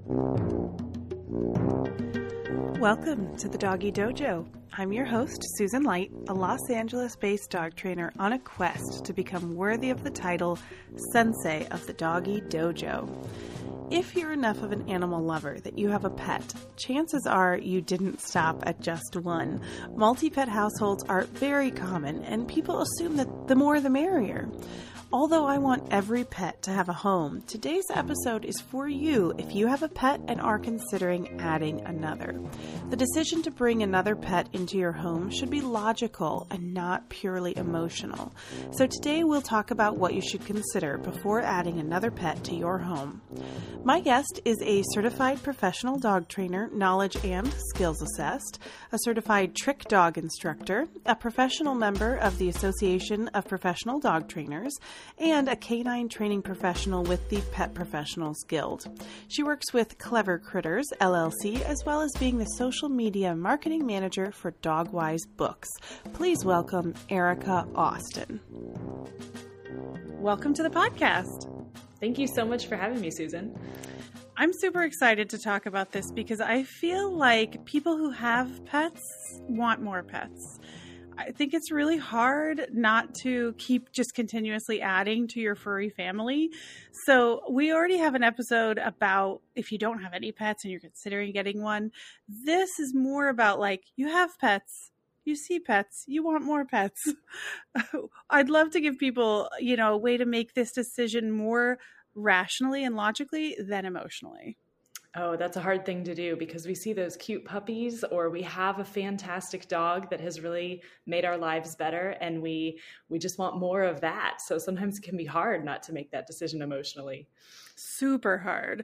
Welcome to the Doggy Dojo. I'm your host, Susan Light, a Los Angeles-based dog trainer on a quest to become worthy of the title Sensei of the Doggy Dojo. If you're enough of an animal lover that you have a pet, chances are you didn't stop at just one. Multi-pet households are very common, and people assume that the more the merrier. Although I want every pet to have a home, today's episode is for you if you have a pet and are considering adding another. The decision to bring another pet into your home should be logical and not purely emotional. So today we'll talk about what you should consider before adding another pet to your home. My guest is a certified professional dog trainer, knowledge and skills assessed, a certified trick dog instructor, a professional member of the Association of Professional Dog Trainers, and a canine training professional with the Pet Professionals Guild. She works with Clever Critters, LLC, as well as being the social media marketing manager for Dogwise Books. Please welcome Erica Austin. Welcome to the podcast. Thank you so much for having me, Susan. I'm super excited to talk about this because I feel like people who have pets want more pets. I think it's really hard not to keep just continuously adding to your furry family. So we already have an episode about if you don't have any pets and you're considering getting one. This is more about like you have pets, you see pets, you want more pets. I'd love to give people, a way to make this decision more rationally and logically than emotionally. Oh, that's a hard thing to do because we see those cute puppies or we have a fantastic dog that has really made our lives better and we just want more of that. So sometimes it can be hard not to make that decision emotionally. Super hard.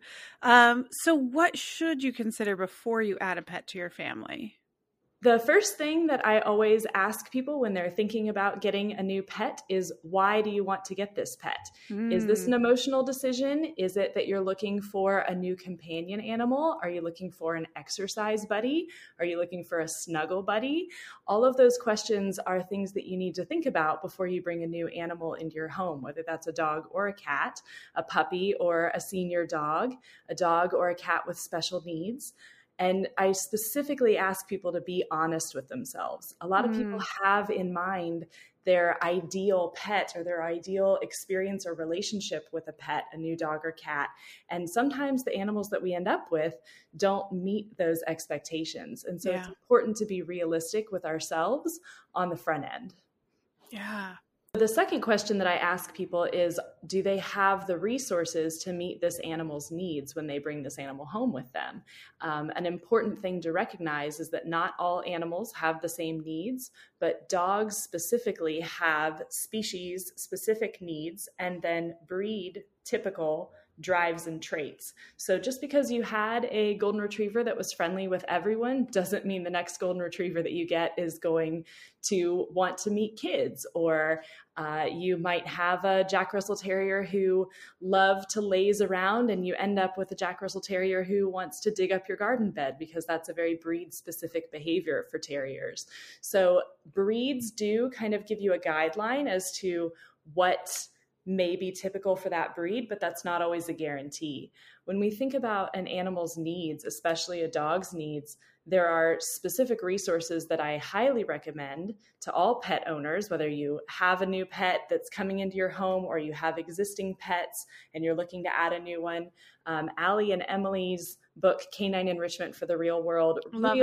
So what should you consider before you add a pet to your family? The first thing that I always ask people when they're thinking about getting a new pet is, why do you want to get this pet? Is this an emotional decision? Is it that you're looking for a new companion animal? Are you looking for an exercise buddy? Are you looking for a snuggle buddy? All of those questions are things that you need to think about before you bring a new animal into your home, whether that's a dog or a cat, a puppy or a senior dog, a dog or a cat with special needs. And I specifically ask people to be honest with themselves. A lot of people have in mind their ideal pet or their ideal experience or relationship with a pet, a new dog or cat. And sometimes the animals that we end up with don't meet those expectations. And so it's important to be realistic with ourselves on the front end. Yeah. The second question that I ask people is, do they have the resources to meet this animal's needs when they bring this animal home with them? An important thing to recognize is that not all animals have the same needs, but dogs specifically have species-specific needs and then breed-typical drives and traits. So just because you had a golden retriever that was friendly with everyone doesn't mean the next golden retriever that you get is going to want to meet kids. Or you might have a Jack Russell Terrier who love to laze around and you end up with a Jack Russell Terrier who wants to dig up your garden bed because that's a very breed-specific behavior for terriers. So breeds do kind of give you a guideline as to what may be typical for that breed, but that's not always a guarantee. When we think about an animal's needs, especially a dog's needs, there are specific resources that I highly recommend to all pet owners, whether you have a new pet that's coming into your home or you have existing pets and you're looking to add a new one. Allie and Emily's book, Canine Enrichment for the Real World,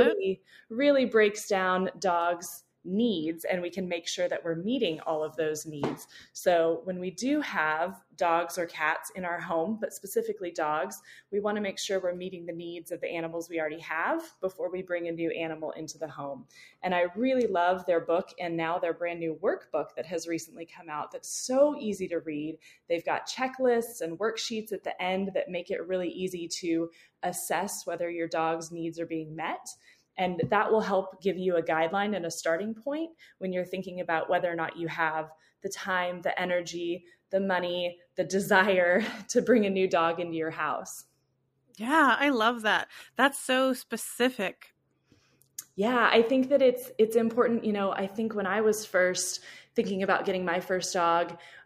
really breaks down dogs' needs, and we can make sure that we're meeting all of those needs. So when we do have dogs or cats in our home, but specifically dogs, we want to make sure we're meeting the needs of the animals we already have before we bring a new animal into the home. And I really love their book and now their brand new workbook that has recently come out that's so easy to read. They've got checklists and worksheets at the end that make it really easy to assess whether your dog's needs are being met. And that will help give you a guideline and a starting point when you're thinking about whether or not you have the time, the energy, the money, the desire to bring a new dog into your house. Yeah, I love that. That's so specific. Yeah, I think that it's important. I think when I was first thinking about getting my first dog,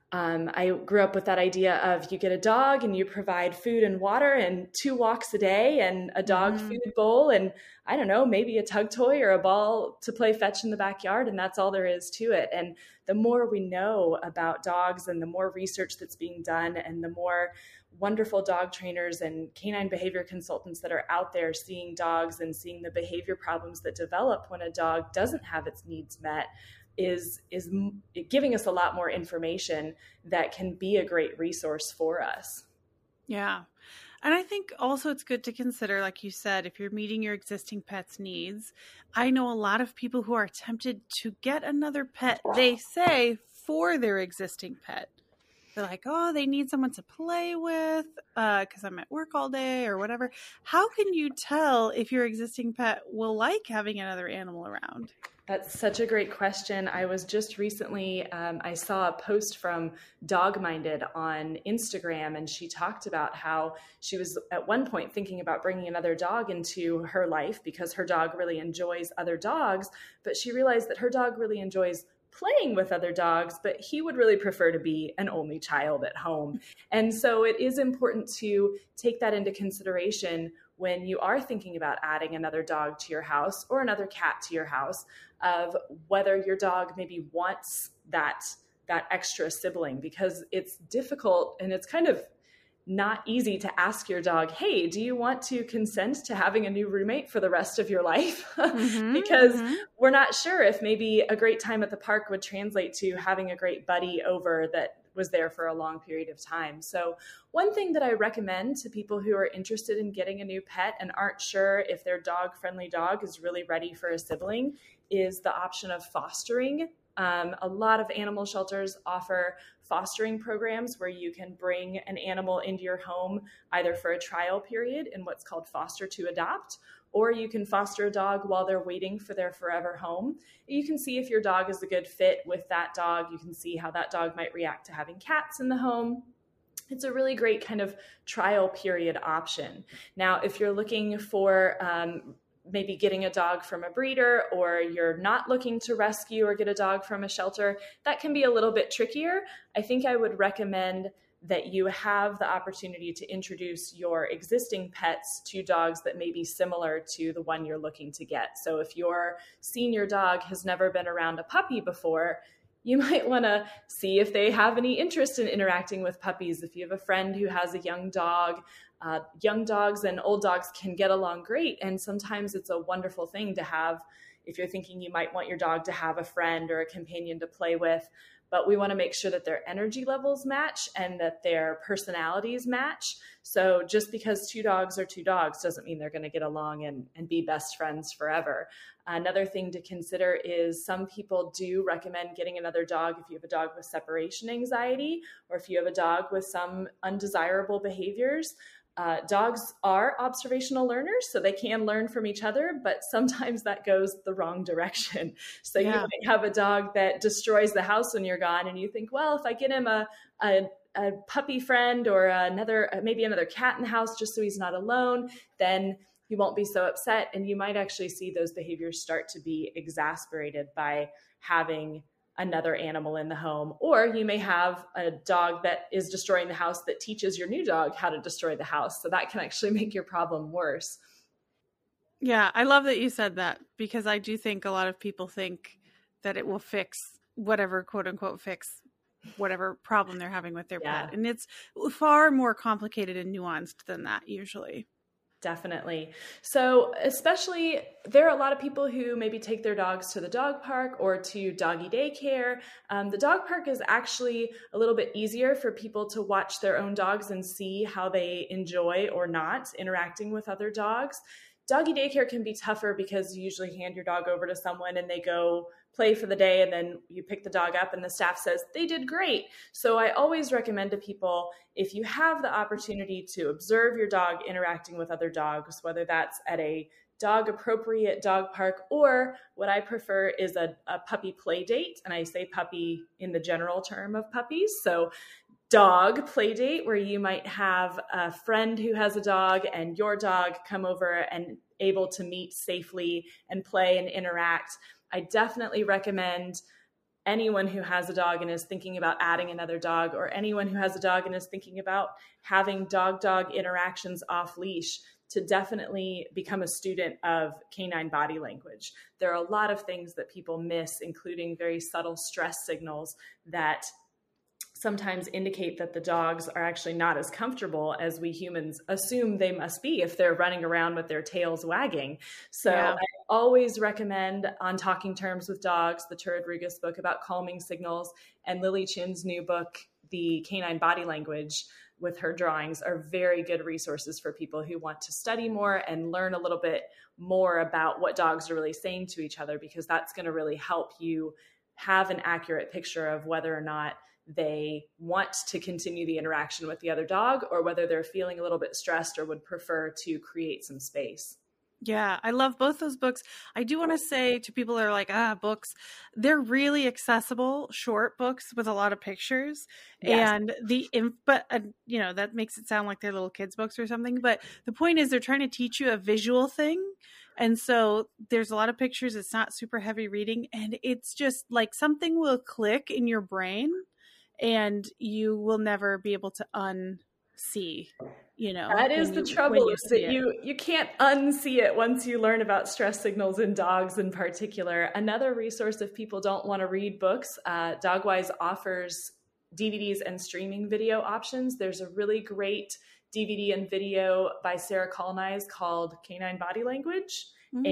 I grew up with that idea of you get a dog and you provide food and water and 2 walks a day and a dog food bowl and I don't know, maybe a tug toy or a ball to play fetch in the backyard. And that's all there is to it. And the more we know about dogs and the more research that's being done and the more wonderful dog trainers and canine behavior consultants that are out there seeing dogs and seeing the behavior problems that develop when a dog doesn't have its needs met, is giving us a lot more information that can be a great resource for us. Yeah. And I think also it's good to consider, like you said, if you're meeting your existing pet's needs. I know a lot of people who are tempted to get another pet, they say, for their existing pet. They're like, oh, they need someone to play with because I'm at work all day or whatever. How can you tell if your existing pet will like having another animal around? That's such a great question. I was just recently, I saw a post from Dog Minded on Instagram, and she talked about how she was at one point thinking about bringing another dog into her life because her dog really enjoys other dogs, but she realized that her dog really enjoys playing with other dogs, but he would really prefer to be an only child at home. And so it is important to take that into consideration when you are thinking about adding another dog to your house or another cat to your house, of whether your dog maybe wants that extra sibling, because it's difficult and it's kind of not easy to ask your dog, hey, do you want to consent to having a new roommate for the rest of your life? Because we're not sure if maybe a great time at the park would translate to having a great buddy over that was there for a long period of time. So one thing that I recommend to people who are interested in getting a new pet and aren't sure if their dog-friendly dog is really ready for a sibling is the option of fostering. A lot of animal shelters offer fostering programs where you can bring an animal into your home either for a trial period in what's called foster to adopt, or you can foster a dog while they're waiting for their forever home. You can see if your dog is a good fit with that dog. You can see how that dog might react to having cats in the home. It's a really great kind of trial period option. Now, if you're looking for maybe getting a dog from a breeder, or you're not looking to rescue or get a dog from a shelter, that can be a little bit trickier. I think I would recommend that you have the opportunity to introduce your existing pets to dogs that may be similar to the one you're looking to get. So if your senior dog has never been around a puppy before, you might want to see if they have any interest in interacting with puppies. If you have a friend who has a young dog, young dogs and old dogs can get along great. And sometimes it's a wonderful thing to have if you're thinking you might want your dog to have a friend or a companion to play with. But we want to make sure that their energy levels match and that their personalities match. So just because 2 dogs are 2 dogs doesn't mean they're going to get along and be best friends forever. Another thing to consider is some people do recommend getting another dog if you have a dog with separation anxiety, or if you have a dog with some undesirable behaviors. Dogs are observational learners, so they can learn from each other, but sometimes that goes the wrong direction. So you might have a dog that destroys the house when you're gone, and you think, well, if I get him a puppy friend or maybe another cat in the house just so he's not alone, then he won't be so upset. And you might actually see those behaviors start to be exasperated by having another animal in the home. Or you may have a dog that is destroying the house that teaches your new dog how to destroy the house. So that can actually make your problem worse. Yeah, I love that you said that, because I do think a lot of people think that it will fix whatever, quote unquote, fix whatever problem they're having with their pet. And it's far more complicated and nuanced than that usually. Definitely. So especially, there are a lot of people who maybe take their dogs to the dog park or to doggy daycare. The dog park is actually a little bit easier for people to watch their own dogs and see how they enjoy or not interacting with other dogs. Doggy daycare can be tougher because you usually hand your dog over to someone and they go play for the day, and then you pick the dog up and the staff says they did great. So I always recommend to people, if you have the opportunity to observe your dog interacting with other dogs, whether that's at a dog appropriate dog park, or what I prefer is a puppy play date. And I say puppy in the general term of puppies. So dog play date, where you might have a friend who has a dog and your dog come over and able to meet safely and play and interact. I definitely recommend anyone who has a dog and is thinking about adding another dog, or anyone who has a dog and is thinking about having dog-dog interactions off leash, to definitely become a student of canine body language. There are a lot of things that people miss, including very subtle stress signals that sometimes indicate that the dogs are actually not as comfortable as we humans assume they must be if they're running around with their tails wagging. So I always recommend On Talking Terms with Dogs, the Tur Rodriguez book about calming signals, and Lily Chin's new book, The Canine Body Language, with her drawings, are very good resources for people who want to study more and learn a little bit more about what dogs are really saying to each other, because that's going to really help you have an accurate picture of whether or not they want to continue the interaction with the other dog, or whether they're feeling a little bit stressed or would prefer to create some space. Yeah, I love both those books. I do want to say to people that are like, books, they're really accessible, short books with a lot of pictures. Yes. And that makes it sound like they're little kids' books or something. But the point is, they're trying to teach you a visual thing. And so there's a lot of pictures. It's not super heavy reading. And it's just like something will click in your brain and you will never be able to unsee. That is the trouble, is that you can't unsee it once you learn about stress signals in dogs in particular. Another resource, if people don't want to read books, Dogwise offers DVDs and streaming video options. There's a really great DVD and video by Sarah Colnies called Canine Body Language.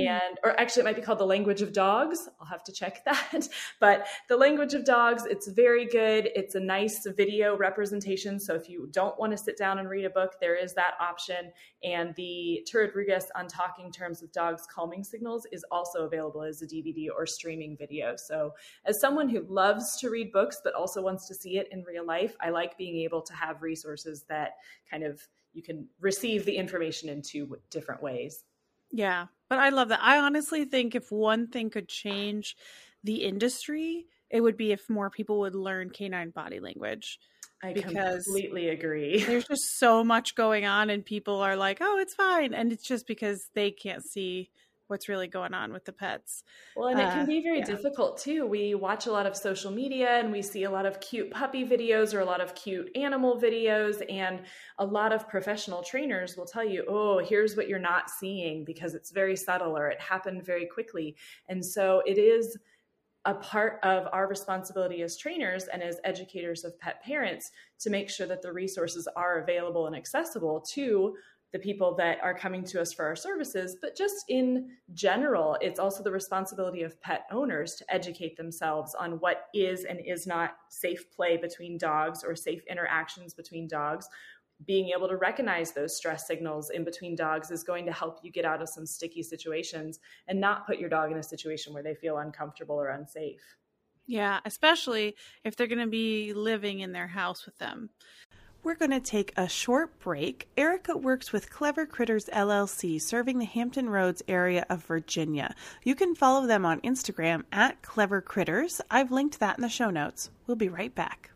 Or actually it might be called The Language of Dogs. I'll have to check that. But The Language of Dogs, it's very good. It's a nice video representation. So if you don't want to sit down and read a book, there is that option. And the Tur Rodriguez On Talking Terms with Dogs Calming Signals is also available as a DVD or streaming video. So as someone who loves to read books, but also wants to see it in real life, I like being able to have resources that kind of you can receive the information in two different ways. Yeah, but I love that. I honestly think if one thing could change the industry, it would be if more people would learn canine body language. I completely agree. There's just so much going on and people are like, oh, it's fine. And it's just because they can't see what's really going on with the pets. Well, and it can be very difficult too. We watch a lot of social media and we see a lot of cute puppy videos or a lot of cute animal videos, and a lot of professional trainers will tell you, oh, here's what you're not seeing because it's very subtle or it happened very quickly. And so it is a part of our responsibility as trainers and as educators of pet parents to make sure that the resources are available and accessible to the people that are coming to us for our services. But just in general, it's also the responsibility of pet owners to educate themselves on what is and is not safe play between dogs or safe interactions between dogs. Being able to recognize those stress signals in between dogs is going to help you get out of some sticky situations and not put your dog in a situation where they feel uncomfortable or unsafe. Yeah, especially if they're going to be living in their house with them. We're going to take a short break. Erica works with Clever Critters LLC, serving the Hampton Roads area of Virginia. You can follow them on Instagram at Clever Critters. I've linked that in the show notes. We'll be right back.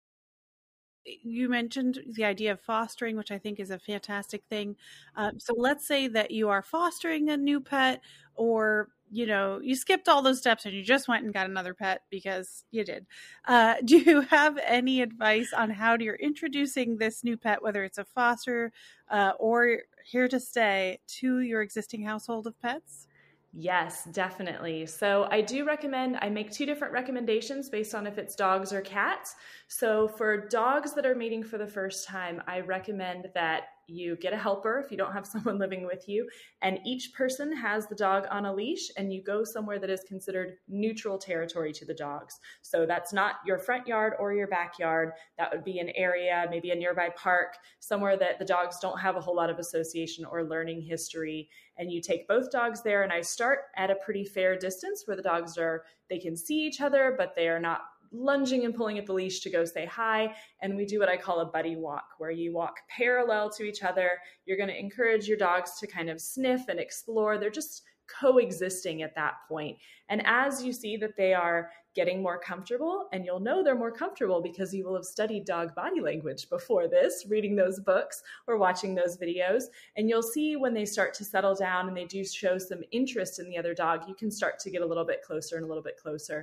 You mentioned the idea of fostering, which I think is a fantastic thing. So let's say that you are fostering a new pet, or you skipped all those steps and you just went and got another pet because you did. Do you have any advice on how you're introducing this new pet, whether it's a foster or here to stay, to your existing household of pets? Yes, definitely. So I do recommend, I make two different recommendations based on if it's dogs or cats. So for dogs that are mating for the first time, I recommend that you get a helper if you don't have someone living with you, and each person has the dog on a leash, and you go somewhere that is considered neutral territory to the dogs. So that's not your front yard or your backyard. That would be an area, maybe a nearby park, somewhere that the dogs don't have a whole lot of association or learning history. And you take both dogs there, and I start at a pretty fair distance where the dogs they can see each other, but they are not lunging and pulling at the leash to go say hi. And we do what I call a buddy walk, where you walk parallel to each other. You're going to encourage your dogs to kind of sniff and explore. They're just coexisting at that point. And as you see that they are getting more comfortable, and you'll know they're more comfortable because you will have studied dog body language before this, reading those books or watching those videos, and you'll see when they start to settle down and they do show some interest in the other dog, you can start to get a little bit closer and a little bit closer.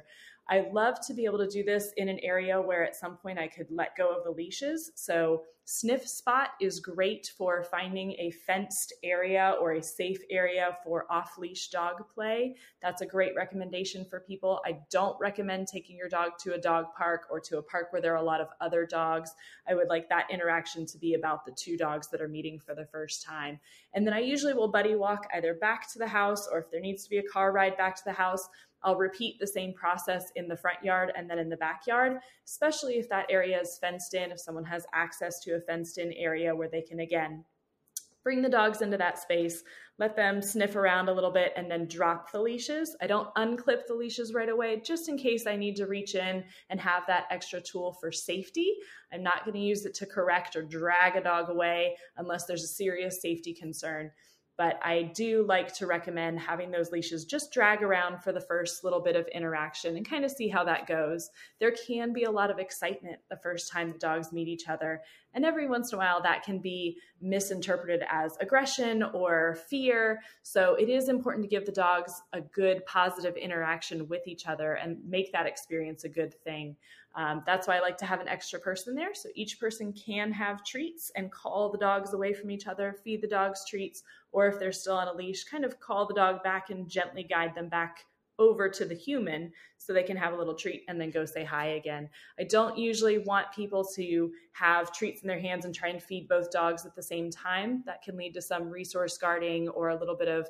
I love to be able to do this in an area where at some point I could let go of the leashes. So Sniff Spot is great for finding a fenced area or a safe area for off-leash dog play. That's a great recommendation for people. I don't recommend taking your dog to a dog park or to a park where there are a lot of other dogs. I would like that interaction to be about the two dogs that are meeting for the first time. And then I usually will buddy walk either back to the house, or if there needs to be a car ride back to the house, I'll repeat the same process in the front yard and then in the backyard, especially if that area is fenced in, if someone has access to a fenced in area where they can, again, bring the dogs into that space, let them sniff around a little bit, and then drop the leashes. I don't unclip the leashes right away, just in case I need to reach in and have that extra tool for safety. I'm not going to use it to correct or drag a dog away unless there's a serious safety concern. But I do like to recommend having those leashes just drag around for the first little bit of interaction and kind of see how that goes. There can be a lot of excitement the first time the dogs meet each other. And every once in a while that can be misinterpreted as aggression or fear. So it is important to give the dogs a good positive interaction with each other and make that experience a good thing. That's why I like to have an extra person there. So each person can have treats and call the dogs away from each other, feed the dogs treats, or if they're still on a leash, kind of call the dog back and gently guide them back over to the human so they can have a little treat and then go say hi again. I don't usually want people to have treats in their hands and try and feed both dogs at the same time. That can lead to some resource guarding or a little bit of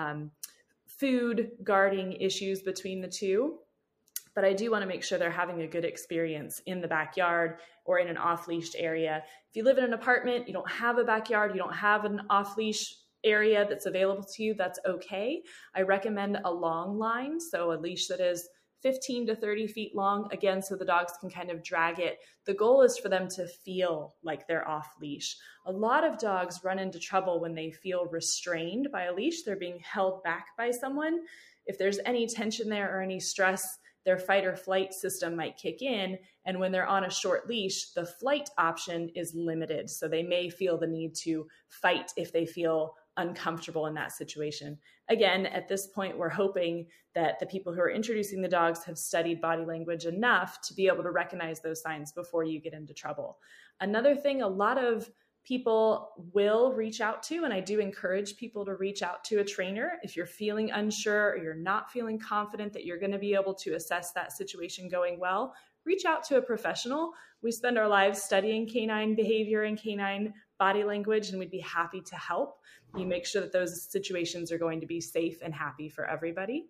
food guarding issues between the two. But I do want to make sure they're having a good experience in the backyard or in an off-leash area. If you live in an apartment, you don't have a backyard, you don't have an off-leash area that's available to you, that's okay. I recommend a long line, so a leash that is 15 to 30 feet long, again, so the dogs can kind of drag it. The goal is for them to feel like they're off leash. A lot of dogs run into trouble when they feel restrained by a leash. They're being held back by someone. If there's any tension there or any stress, their fight or flight system might kick in. And when they're on a short leash, the flight option is limited. So they may feel the need to fight if they feel uncomfortable in that situation. Again, at this point, we're hoping that the people who are introducing the dogs have studied body language enough to be able to recognize those signs before you get into trouble. Another thing, a lot of people will reach out to, and I do encourage people to reach out to a trainer if you're feeling unsure or you're not feeling confident that you're going to be able to assess that situation going well. Reach out to a professional. We spend our lives studying canine behavior and canine body language, and we'd be happy to help you make sure that those situations are going to be safe and happy for everybody.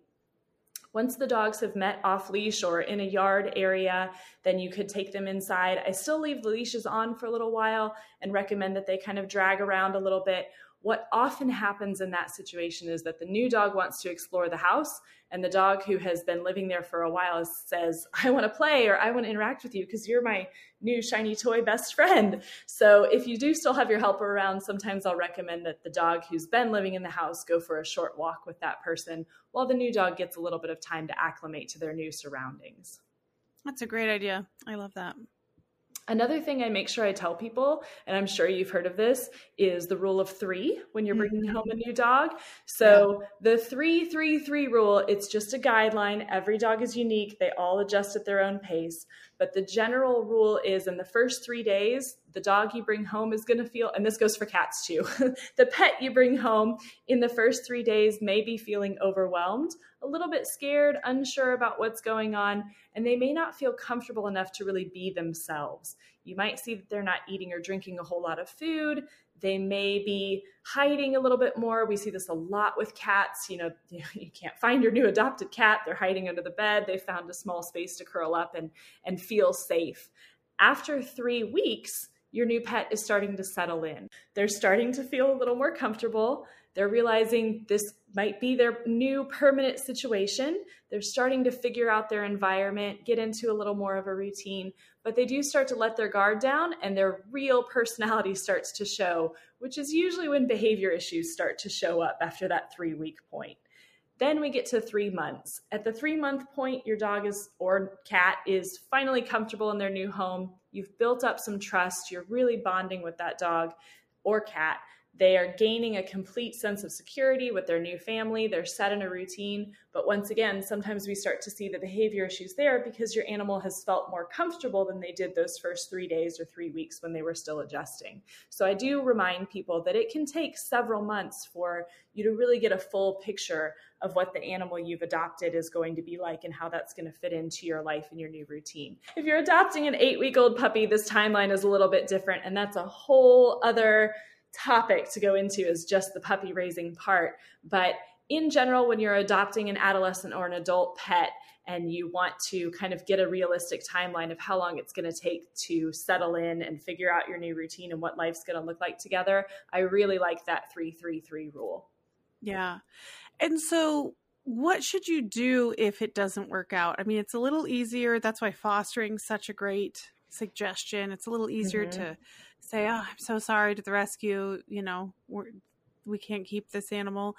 Once the dogs have met off leash or in a yard area, then you could take them inside. I still leave the leashes on for a little while and recommend that they kind of drag around a little bit. What often happens in that situation is that the new dog wants to explore the house, and the dog who has been living there for a while says, I want to play, or I want to interact with you because you're my new shiny toy best friend. So if you do still have your helper around, sometimes I'll recommend that the dog who's been living in the house go for a short walk with that person while the new dog gets a little bit of time to acclimate to their new surroundings. That's a great idea. I love that. Another thing I make sure I tell people, and I'm sure you've heard of this, is the rule of 3 when you're bringing home a new dog. So the 3-3-3 rule, it's just a guideline. Every dog is unique. They all adjust at their own pace. But the general rule is in the first 3 days, the dog you bring home is going to feel, and this goes for cats too, the pet you bring home in the first 3 days may be feeling overwhelmed, a little bit scared, unsure about what's going on, and they may not feel comfortable enough to really be themselves. You might see that they're not eating or drinking a whole lot of food. They may be hiding a little bit more. We see this a lot with cats. You can't find your new adopted cat. They're hiding under the bed. They found a small space to curl up and feel safe. After 3 weeks, your new pet is starting to settle in. They're starting to feel a little more comfortable. They're realizing this might be their new permanent situation. They're starting to figure out their environment, get into a little more of a routine, but they do start to let their guard down and their real personality starts to show, which is usually when behavior issues start to show up after that 3-week point. Then we get to 3 months. At the 3-month point, your dog or cat is finally comfortable in their new home. You've built up some trust. You're really bonding with that dog or cat. They are gaining a complete sense of security with their new family. They're set in a routine. But once again, sometimes we start to see the behavior issues there because your animal has felt more comfortable than they did those first 3 days or 3 weeks when they were still adjusting. So I do remind people that it can take several months for you to really get a full picture of what the animal you've adopted is going to be like and how that's going to fit into your life and your new routine. If you're adopting an 8-week-old puppy, this timeline is a little bit different, and that's a whole other topic to go into, is just the puppy raising part. But in general, when you're adopting an adolescent or an adult pet and you want to kind of get a realistic timeline of how long it's going to take to settle in and figure out your new routine and what life's going to look like together, I really like that 3-3-3 rule. Yeah. And so what should you do if it doesn't work out? I mean, it's a little easier. That's why fostering's such a great suggestion. It's a little easier to say, oh, I'm so sorry to the rescue. You know, we can't keep this animal.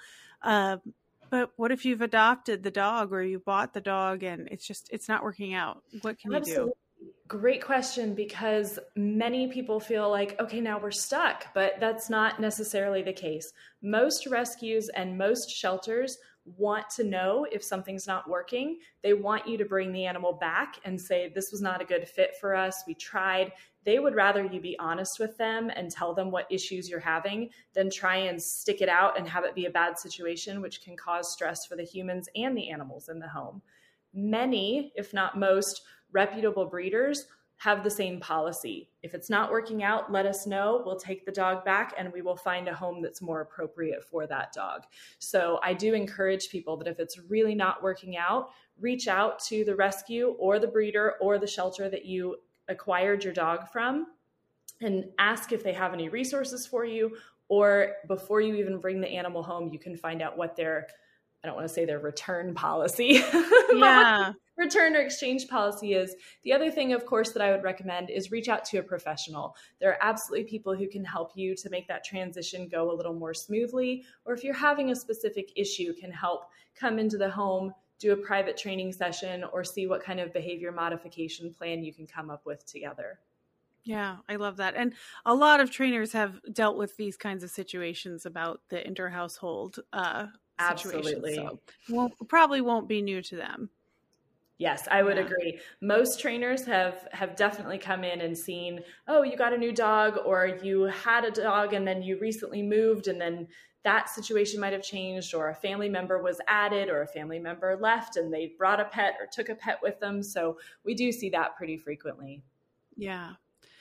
But what if you've adopted the dog or you bought the dog and it's not working out? What can you do? Great question, because many people feel like, okay, now we're stuck, but that's not necessarily the case. Most rescues and most shelters want to know if something's not working. They want you to bring the animal back and say, this was not a good fit for us. We tried. They would rather you be honest with them and tell them what issues you're having than try and stick it out and have it be a bad situation, which can cause stress for the humans and the animals in the home. Many, if not most, reputable breeders have the same policy. If it's not working out, let us know. We'll take the dog back and we will find a home that's more appropriate for that dog. So I do encourage people that if it's really not working out, reach out to the rescue or the breeder or the shelter that you acquired your dog from and ask if they have any resources for you, or before you even bring the animal home, you can find out what their, I don't want to say their return policy, Yeah. return or exchange policy is. The other thing, of course, that I would recommend is reach out to a professional. There are absolutely people who can help you to make that transition go a little more smoothly, or if you're having a specific issue, can help come into the home, do a private training session, or see what kind of behavior modification plan you can come up with together. Yeah, I love that. And a lot of trainers have dealt with these kinds of situations about the inter-household Absolutely. situation. So probably won't be new to them. Yes, I would agree. Most trainers have definitely come in and seen, oh, you got a new dog, or you had a dog and then you recently moved and then that situation might have changed, or a family member was added or a family member left and they brought a pet or took a pet with them. So we do see that pretty frequently. Yeah.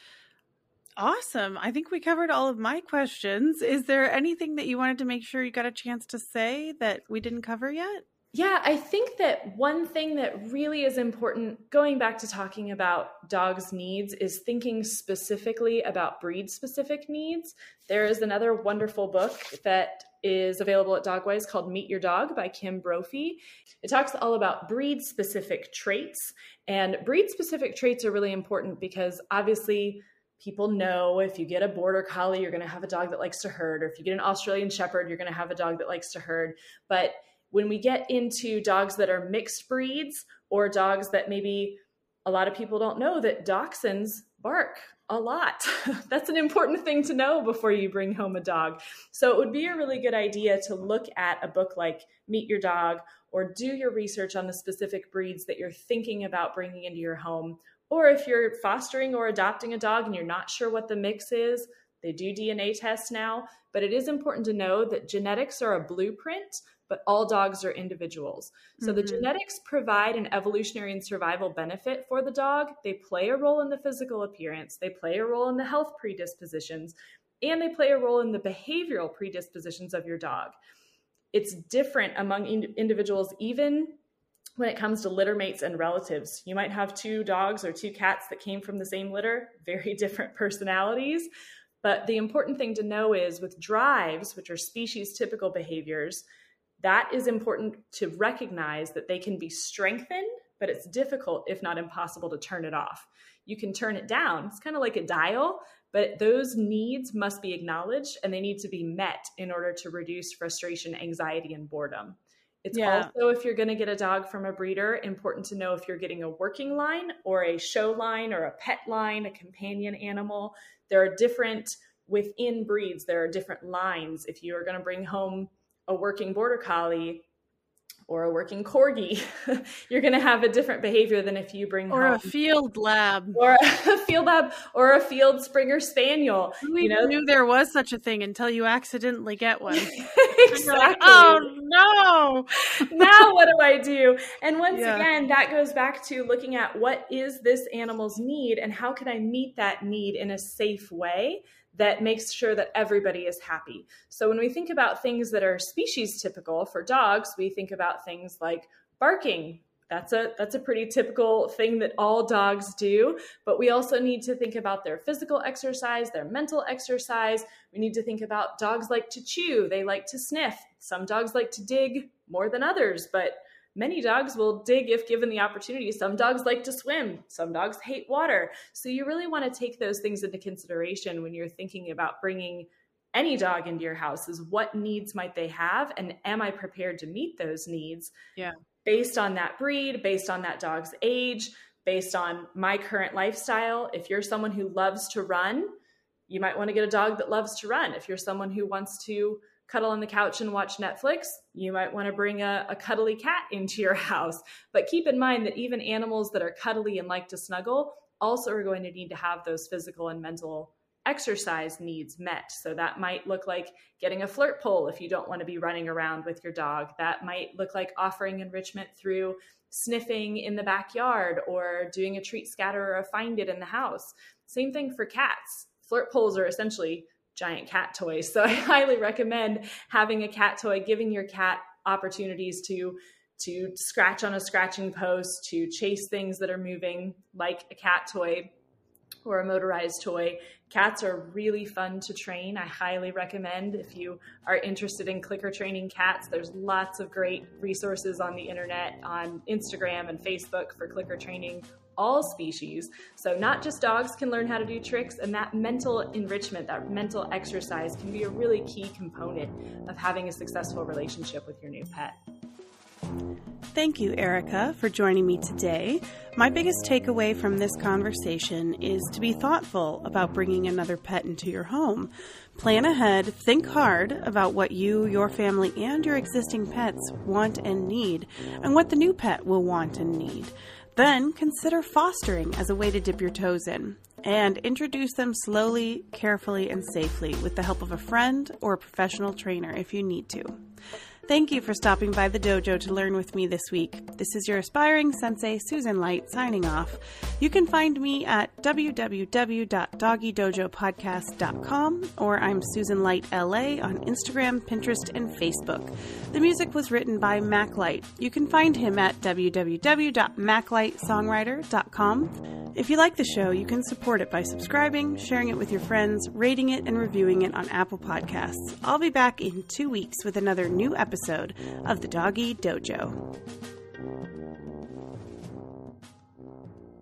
Awesome. I think we covered all of my questions. Is there anything that you wanted to make sure you got a chance to say that we didn't cover yet? Yeah, I think that one thing that really is important, going back to talking about dogs' needs, is thinking specifically about breed-specific needs. There is another wonderful book that is available at Dogwise called Meet Your Dog by Kim Brophy. It talks all about breed-specific traits, and breed-specific traits are really important because obviously people know if you get a border collie, you're going to have a dog that likes to herd, or if you get an Australian shepherd, you're going to have a dog that likes to herd. But when we get into dogs that are mixed breeds, or dogs that maybe a lot of people don't know that dachshunds bark a lot. That's an important thing to know before you bring home a dog. So it would be a really good idea to look at a book like Meet Your Dog, or do your research on the specific breeds that you're thinking about bringing into your home. Or if you're fostering or adopting a dog and you're not sure what the mix is, they do DNA tests now, but it is important to know that genetics are a blueprint, but all dogs are individuals. So the genetics provide an evolutionary and survival benefit for the dog. They play a role in the physical appearance. They play a role in the health predispositions, and they play a role in the behavioral predispositions of your dog. It's different among individuals, even when it comes to litter mates and relatives. You might have 2 dogs or 2 cats that came from the same litter, very different personalities. But the important thing to know is with drives, which are species typical behaviors, that is important to recognize that they can be strengthened, but it's difficult, if not impossible, to turn it off. You can turn it down. It's kind of like a dial, but those needs must be acknowledged and they need to be met in order to reduce frustration, anxiety, and boredom. It's also, if you're going to get a dog from a breeder, important to know if you're getting a working line or a show line or a pet line, a companion animal. There are different within breeds, there are different lines. If you are going to bring home a working border collie or a working corgi, you're going to have a different behavior than if you bring home a field lab or a field Springer Spaniel. We knew there was such a thing until you accidentally get one. Exactly. Like, oh no! Now what do I do? And once again, that goes back to looking at what is this animal's need and how can I meet that need in a safe way that makes sure that everybody is happy. So when we think about things that are species typical for dogs, we think about things like barking. That's a pretty typical thing that all dogs do, but we also need to think about their physical exercise, their mental exercise. We need to think about dogs like to chew, they like to sniff. Some dogs like to dig more than others, but many dogs will dig if given the opportunity. Some dogs like to swim. Some dogs hate water. So you really want to take those things into consideration when you're thinking about bringing any dog into your house, is what needs might they have? And am I prepared to meet those needs? Yeah. Based on that breed, based on that dog's age, based on my current lifestyle. If you're someone who loves to run, you might want to get a dog that loves to run. If you're someone who wants to cuddle on the couch and watch Netflix, you might want to bring a cuddly cat into your house. But keep in mind that even animals that are cuddly and like to snuggle also are going to need to have those physical and mental exercise needs met. So that might look like getting a flirt pole if you don't want to be running around with your dog. That might look like offering enrichment through sniffing in the backyard or doing a treat scatter or a find it in the house. Same thing for cats. Flirt poles are essentially giant cat toys. So I highly recommend having a cat toy, giving your cat opportunities to scratch on a scratching post, to chase things that are moving like a cat toy or a motorized toy. Cats are really fun to train. I highly recommend, if you are interested in clicker training cats, there's lots of great resources on the internet, on Instagram and Facebook for clicker training all species. So not just dogs can learn how to do tricks, and that mental enrichment, that mental exercise can be a really key component of having a successful relationship with your new pet. Thank you, Erica, for joining me today. My biggest takeaway from this conversation is to be thoughtful about bringing another pet into your home. Plan ahead, think hard about what you, your family, and your existing pets want and need, and what the new pet will want and need. Then consider fostering as a way to dip your toes in, and introduce them slowly, carefully, and safely with the help of a friend or a professional trainer if you need to. Thank you for stopping by the dojo to learn with me this week. This is your aspiring sensei, Susan Light, signing off. You can find me at www.doggydojopodcast.com, or I'm Susan Light LA on Instagram, Pinterest, and Facebook. The music was written by Mac Light. You can find him at www.maclightsongwriter.com. If you like the show, you can support it by subscribing, sharing it with your friends, rating it, and reviewing it on Apple Podcasts. I'll be back in 2 weeks with another new episode of the Doggy Dojo.